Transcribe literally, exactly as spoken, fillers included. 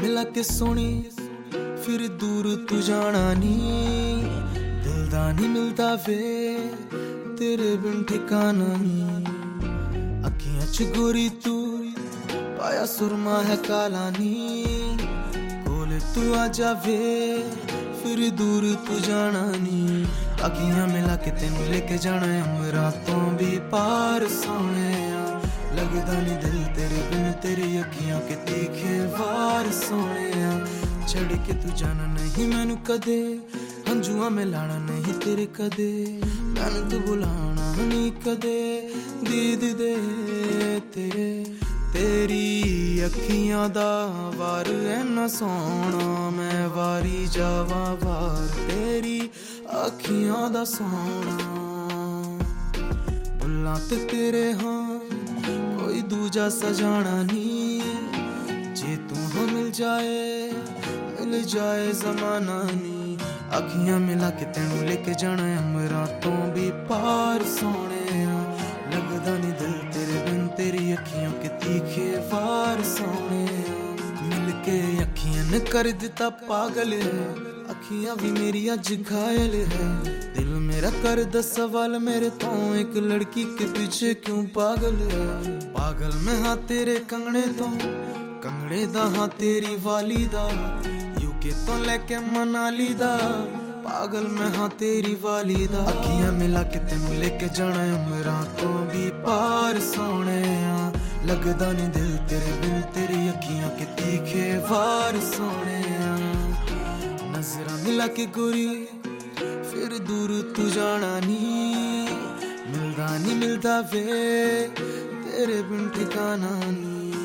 मिला के सोनी फिर दूर तू जाना नी, दिल दा नी मिलदा वे तेरे बिन ठिकाना नी। अखियां च गोरी तू पाया सुरमा है काला नी, कोले तू आ जावे फिर दूर तू जाना नी। अखियां मिला के तेनू लेके जाना अमरा तो भी पार सोने, लगदा नी दिल तेरे बिन तेरी अखियां के तीखे वार सोने। छड़ के तू जाना नहीं मैनू कदे, हंजुआ में लाना नहीं तेरे कदे, मैनू तू बुलाना नहीं कदे दीद दे तेरे। तेरी अखियां दा वार ऐना सोना, मैं वारी जावा वार तेरी अखियां दा सोना। बुला ते तेरे हाँ कोई दूजा सजाना नी, जे तू हो मिल जाए मिल जाए जमाना नी। अखियां मिला के तेनू लेके जाना अमरा तो भी पार सोने, लगदा नी दिल तेरे बिन तेरी अखियों के तीखे वार सोने। मिल के अखियां ने कर दिता पागल है, अखियां भी मेरी अज घायल है। दिल मेरा कर दस सवाल मेरे तो एक लड़की के पीछे क्यों पागल है। पागल मैं हाँ तेरे कंगने तो, कंगने दा हाँ तेरी वाली दा, यूके तो लेके मनाली दा, पागल मैं हाँ तेरी वाली दा। अखियां मिला के तेनू लेके जाना अमरा तो भी पार सोने, लगदा नी दिल तेरे बिन तेरी अखियां के तीखे वार सोने। नजरा मिला के गोरी फिर दूर तू जाना नी, मिलदा नी मिलदा वे तेरे बिन ठिकाना नी।